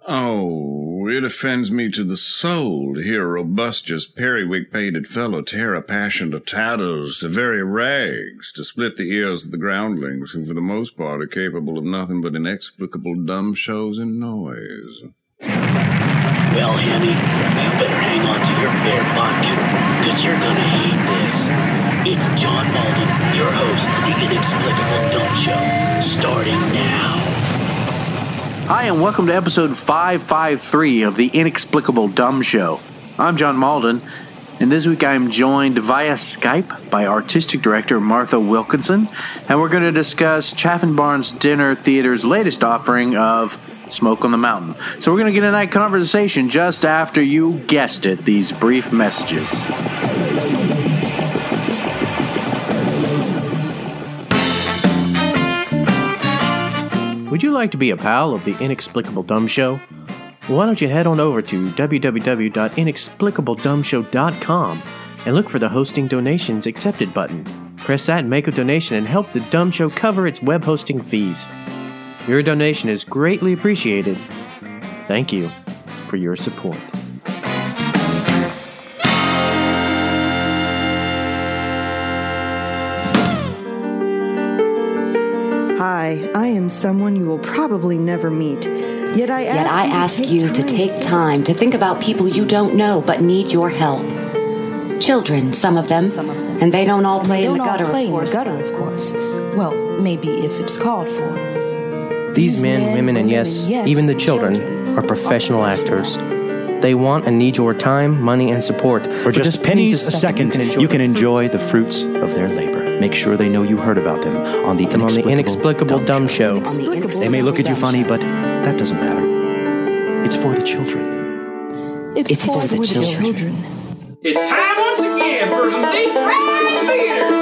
Oh, it offends me to the soul to hear a robustious, periwig-pated fellow tear a passion to tatters, to very rags, to split the ears of the groundlings, who for the most part are capable of nothing but inexplicable dumb shows and noise. Well, Henny, you better hang on to your bear bunk, because you're gonna hate this. It's John Malden, your host of the Inexplicable Dumb Show, starting now. Hi, and welcome to episode 553 of the Inexplicable Dumb Show. I'm John Malden, and this week I'm joined via Skype by Artistic Director Martha Wilkinson, and we're going to discuss Chaffin Barnes Dinner Theater's latest offering of Smoke on the Mountain. So we're going to get into that conversation just after, you guessed it, these brief messages. Would you like to be a pal of the Inexplicable Dumb Show? Well, why don't you head on over to www.inexplicabledumbshow.com and look for the Hosting Donations Accepted button. Press that and make a donation and help the Dumb Show cover its web hosting fees. Your donation is greatly appreciated. Thank you for your support. Hi, I am someone you will probably never meet. Yet I ask you to take time to think about people you don't know but need your help. Children, some of them, and they don't all play in the gutter, of course. Well, maybe if it's called for. These men, women, and yes, even the children are professional actors. They want and need your time, money, and support. For just pennies a second, you can enjoy the fruits of their labor. Make sure they know you heard about them on the Inexplicable Dumb Show. They may look at you funny, but that doesn't matter. It's for the children. It's for the children. It's time once again for some deep fried theater.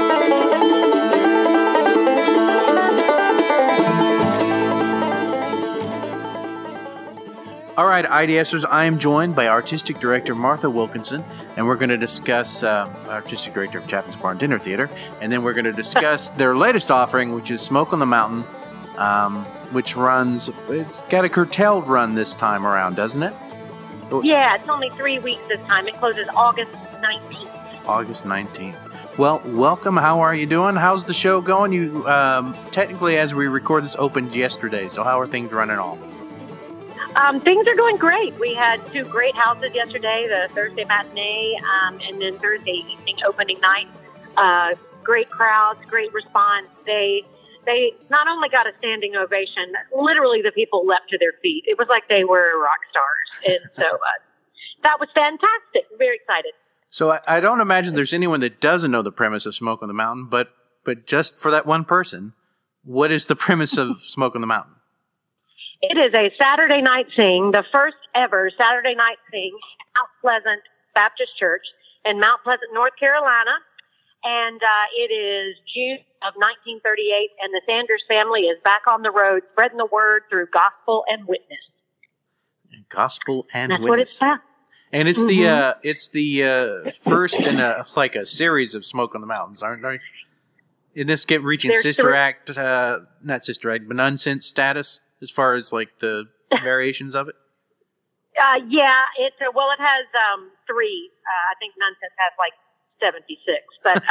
All right, IDSers, I am joined by Artistic Director Martha Wilkinson, and we're going to discuss Artistic Director of Chaffin's Barn Dinner Theater, and then we're going to discuss their latest offering, which is Smoke on the Mountain, which runs, it's got a curtailed run this time around, doesn't it? Yeah, it's only 3 weeks this time. It closes August 19th. August 19th. Well, welcome. How are you doing? How's the show going? You, technically, as we record this, opened yesterday, so how are things running off? Things are going great. We had 2 great houses yesterday, the Thursday matinee and then Thursday evening opening night. Great crowds, great response. They not only got a standing ovation, literally the people leapt to their feet. It was like they were rock stars. And so that was fantastic. I'm very excited. So I don't imagine there's anyone that doesn't know the premise of Smoke on the Mountain, but just for that one person, what is the premise of Smoke on the Mountain? It is a Saturday night sing, the first ever Saturday night sing at Mount Pleasant Baptist Church in Mount Pleasant, North Carolina. And it is June of 1938, and the Sanders family is back on the road spreading the word through gospel and witness. Gospel and That's witness. What it's about. And it's the first in a series of Smoke on the Mountains, aren't they? In this reaching There's Sister Act, not Sister Act, but Nonsense status as far as like the variations of it. Yeah, it has 3. I think Nonsense has like 76, but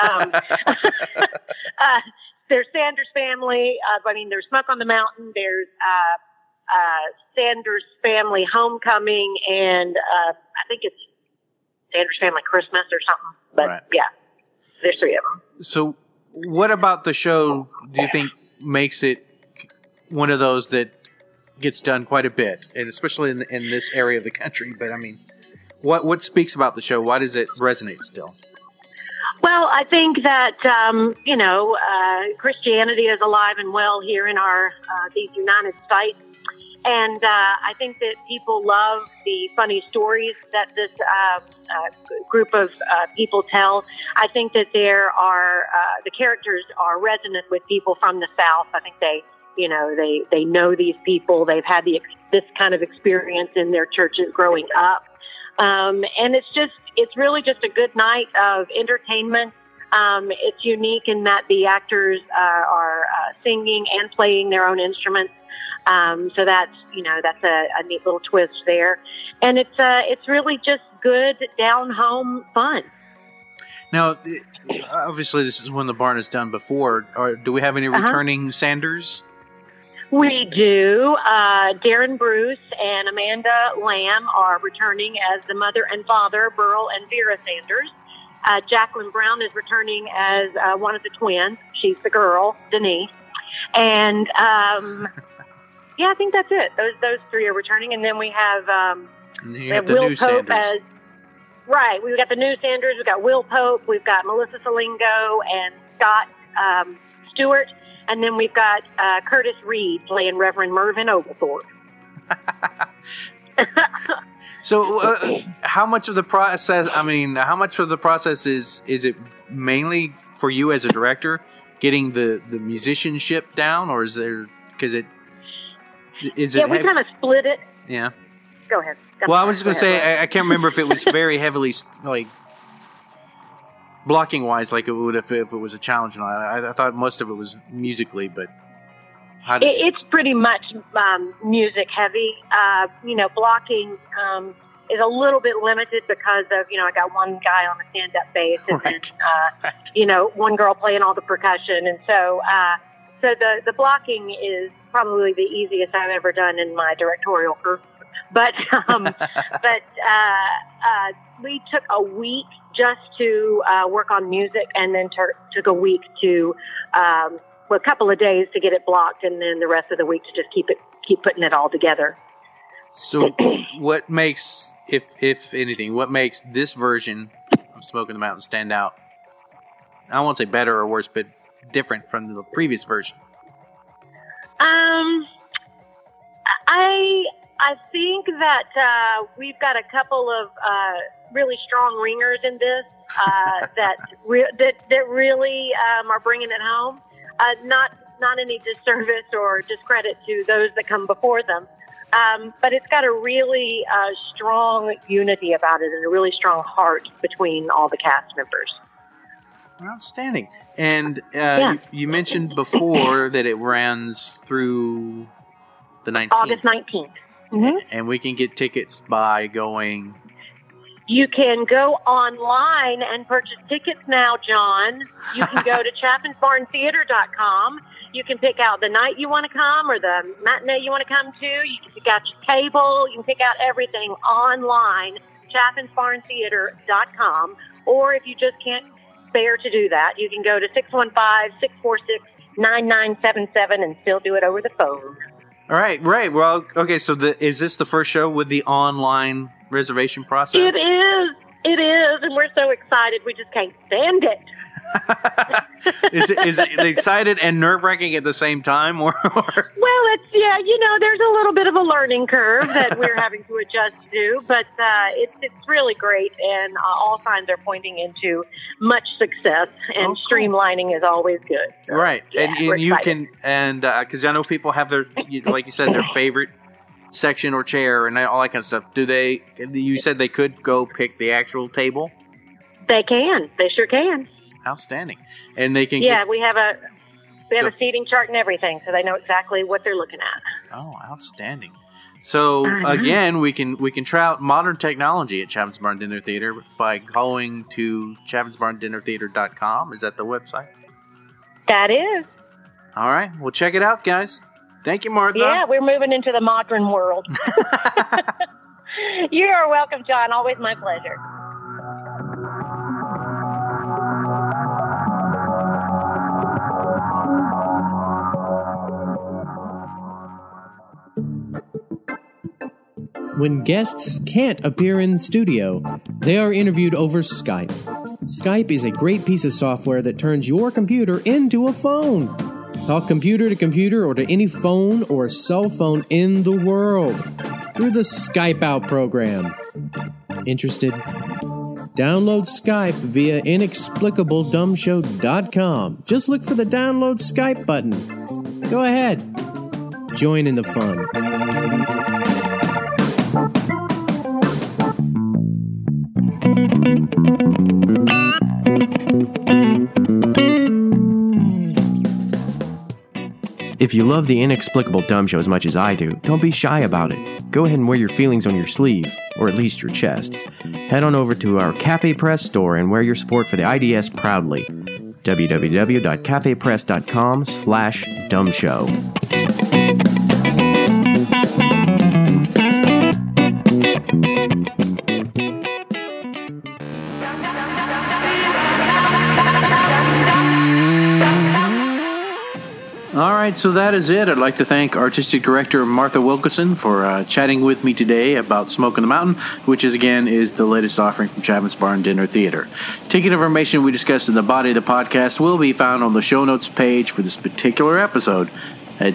there's Sanders family. There's Smoke on the Mountain. There's Sanders Family Homecoming, and I think it's Sanders Family Christmas or something. But right. Yeah, there's 3 of them. So, what about the show do you think makes it one of those that gets done quite a bit, and especially in this area of the country? But I mean, what speaks about the show? Why does it resonate still? Well, I think that Christianity is alive and well here in our these United States, and I think that people love the funny stories that this group of people tell. I think that there are the characters are resonant with people from the South. I think they know these people. They've had this kind of experience in their churches growing up. And it's really just a good night of entertainment. It's unique in that the actors are singing and playing their own instruments. So that's a neat little twist there. And it's really just good down-home fun. Now, obviously, this is one the barn has done before. Do we have any returning Sanders? We do. Darren Bruce and Amanda Lamb are returning as the mother and father, Burl and Vera Sanders. Jacqueline Brown is returning as one of the twins. She's the girl, Denise. And yeah, I think that's it. Those three are returning, and then we have Will Pope as right. We've got the new Sanders. We've got Will Pope. We've got Melissa Salingo and Scott Stewart, and then we've got Curtis Reed playing Reverend Mervyn Oglethorpe. So, how much of the process? I mean, how much of the process is it mainly for you as a director getting the musicianship down, or is there Yeah, we kind of split it. Yeah. Go ahead. Well, I was just going to say I can't remember if it was very heavily like blocking wise, like it would if it was a challenge. And I thought most of it was musically, but. It's pretty much music heavy. Blocking is a little bit limited because of, I got one guy on the stand-up bass and, one girl playing all the percussion. And so the blocking is probably the easiest I've ever done in my directorial career. But we took a week just to work on music, and then took a week to a couple of days to get it blocked, and then the rest of the week to just keep putting it all together. So what makes, if anything, what makes this version of Smoke in the Mountain stand out? I won't say better or worse, but different from the previous version. I think that we've got a couple of really strong ringers in this that really are bringing it home. Not any disservice or discredit to those that come before them, but it's got a really strong unity about it and a really strong heart between all the cast members. Outstanding. And you mentioned before that it runs through the 19th. August 19th. Mm-hmm. And we can get tickets by going... You can go online and purchase tickets now, John. You can go to chaffinsbarntheater.com. You can pick out the night you want to come or the matinee you want to come to. You can pick out your table. You can pick out everything online, chaffinsbarntheater.com. Or if you just can't bear to do that, you can go to 615-646-9977 and still do it over the phone. All right. Well, okay, so is this the first show with the online reservation process? It is, and we're so excited we just can't stand it. Is it excited and nerve-wracking at the same time? Or? Well, there's a little bit of a learning curve that we're having to adjust to, but it's really great, and all signs are pointing into much success, and streamlining is always good. So, right, yeah, and you can, and because I know people have their, like you said, their favorite section or chair and all that kind of stuff. You said they could go pick the actual table? They can. They sure can. Outstanding. And they can we have a seating chart and everything, so they know exactly what they're looking at. Oh, outstanding. So again, we can try out modern technology at Chaffin's Barn Dinner Theater by going to chaffinsbarndinnertheater.com. Is that the website? That is. All right. Well, check it out, guys. Thank you, Martha. Yeah, we're moving into the modern world. You are welcome, John. Always my pleasure. When guests can't appear in the studio, they are interviewed over Skype. Skype is a great piece of software that turns your computer into a phone. Talk computer to computer or to any phone or cell phone in the world through the Skype Out program. Interested? Download Skype via inexplicabledumbshow.com. Just look for the download Skype button. Go ahead. Join in the fun. If you love the Inexplicable Dumb Show as much as I do, don't be shy about it. Go ahead and wear your feelings on your sleeve, or at least your chest. Head on over to our Cafe Press store and wear your support for the IDS proudly. www.cafepress.com/dumbshow. All right, so that is it. I'd like to thank Artistic Director Martha Wilkerson for chatting with me today about Smoke on the Mountain, which is the latest offering from Chapman's Bar and Dinner Theater. Ticket information we discussed in the body of the podcast will be found on the show notes page for this particular episode at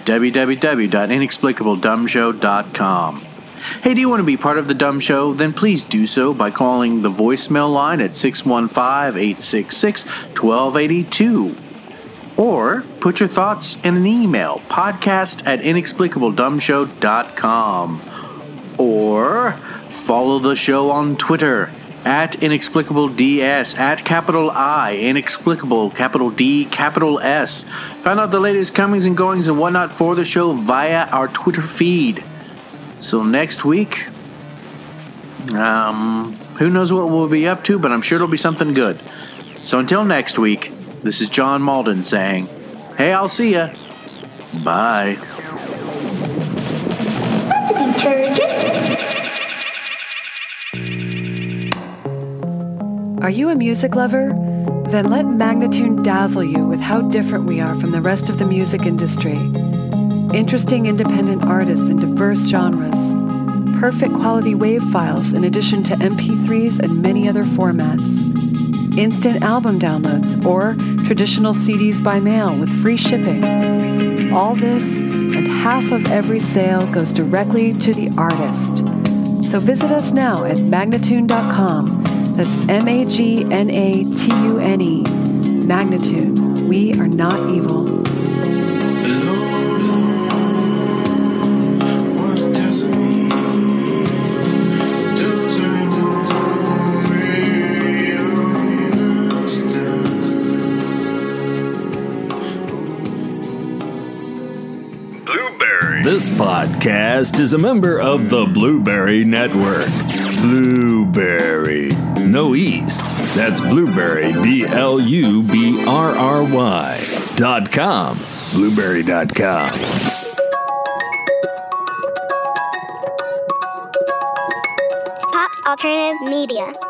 www.inexplicabledumbshow.com. Hey, do you want to be part of the Dumb Show? Then please do so by calling the voicemail line at 615-866-1282. Or put your thoughts in an email, podcast@inexplicabledumbshow.com. Or follow the show on Twitter @InexplicableDS, @I, Inexplicable, D, S. Find out the latest comings and goings and whatnot for the show via our Twitter feed. So next week, who knows what we'll be up to, but I'm sure it'll be something good. So until next week, this is John Malden saying, hey, I'll see ya. Bye. Are you a music lover? Then let Magnatune dazzle you with how different we are from the rest of the music industry. Interesting independent artists in diverse genres. Perfect quality WAV files in addition to MP3s and many other formats. Instant album downloads or traditional CDs by mail with free shipping. All this and half of every sale goes directly to the artist. So visit us now at Magnatune.com. That's MAGNATUNE. Magnatune. We are not evil. This podcast is a member of the Blueberry Network. Blueberry. No E's. That's Blueberry, BLUBRRY.com. Blueberry.com. Pop Alternative Media.